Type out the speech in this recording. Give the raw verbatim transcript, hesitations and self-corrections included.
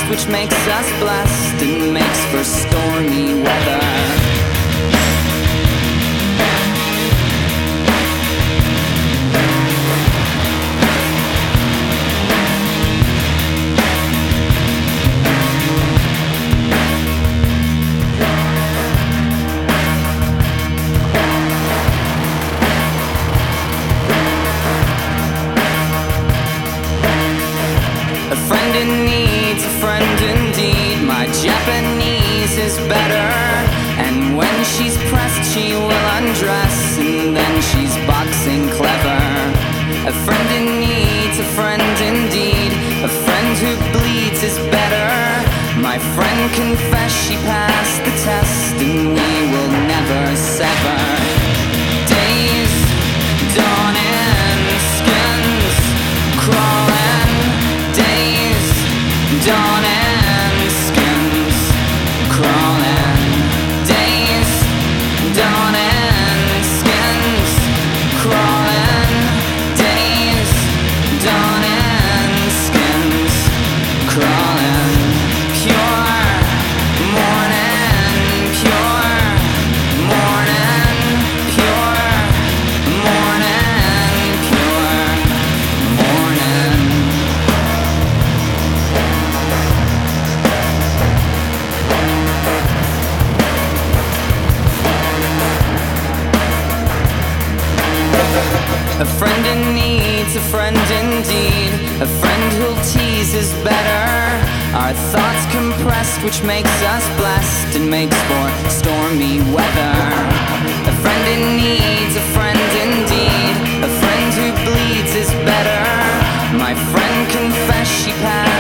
which makes us blessed and makes for stormy weather. A friend in need's a friend indeed. My Japanese is better, and when she's pressed she will undress, and then she's boxing clever. A friend in need's a friend indeed. A friend who bleeds is better. My friend confessed she passed the test, and we will never sever. Days dawning, skins crawling. Days dawning, skins crawling. Days dawning, skins crawling. Days dawning, skins crawling. Pure morning, pure morning, pure morning, pure morning. A friend in need's a friend indeed. A friend who'll tease is better. Our thoughts compressed, which makes us blessed and makes for stormy weather. A friend in need's a friend indeed. A friend who bleeds is better. My friend confessed she passed